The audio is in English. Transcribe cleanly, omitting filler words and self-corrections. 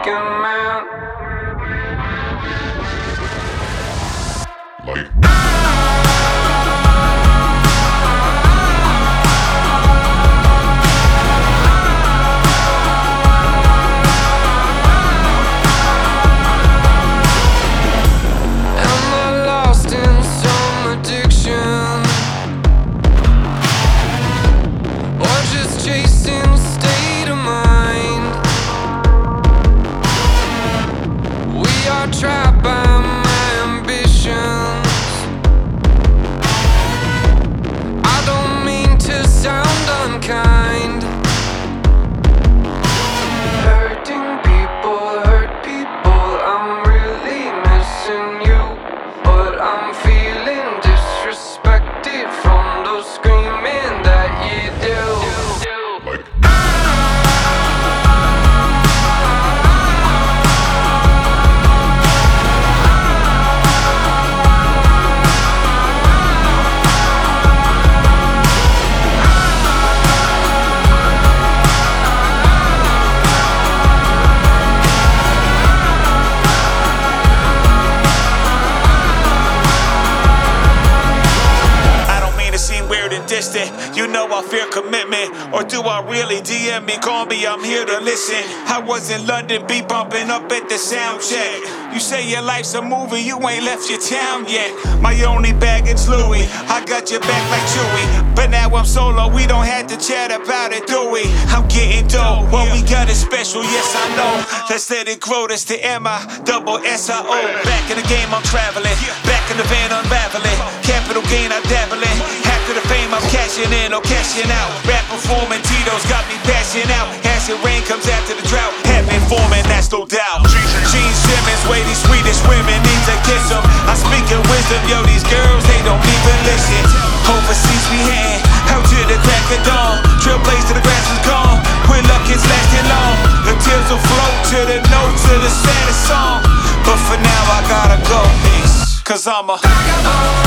thinking man. Chasing state of mind. We are trapped by my ambitions. I don't mean to sound unkind. Hurting people hurt people. I'm really missing you, but I'm feeling disrespected from those screaming that you do. Distant. You know I fear commitment, or do I really? DM me, call me, I'm here to listen. I was in London, be bumping up at the sound check. You say your life's a movie, you ain't left your town yet. My only baggage Louis, I got your back like Chewy. But now I'm solo, we don't have to chat about it, do we? I'm getting dough, what we got is special, yes I know. Let's let it grow, that's the M-I-double-S-I-O. Back in the game, I'm traveling, back in the van, unraveling. Capital gain, I dabble in. After the fame, I'm cashing in or cashing out. Rap performing, Tito's got me passing out. Acid rain comes after the drought. Heaven forming, that's no doubt. Gene Simmons, way these Swedish women need to kiss them. I speak in wisdom, yo, these girls, they don't even listen. Overseas we heading, out to the crack of dawn. Trailblaze till the grass is gone. With luck it's lasting long. The tears will flow to the notes of the saddest song. But for now I gotta go, cause I'm a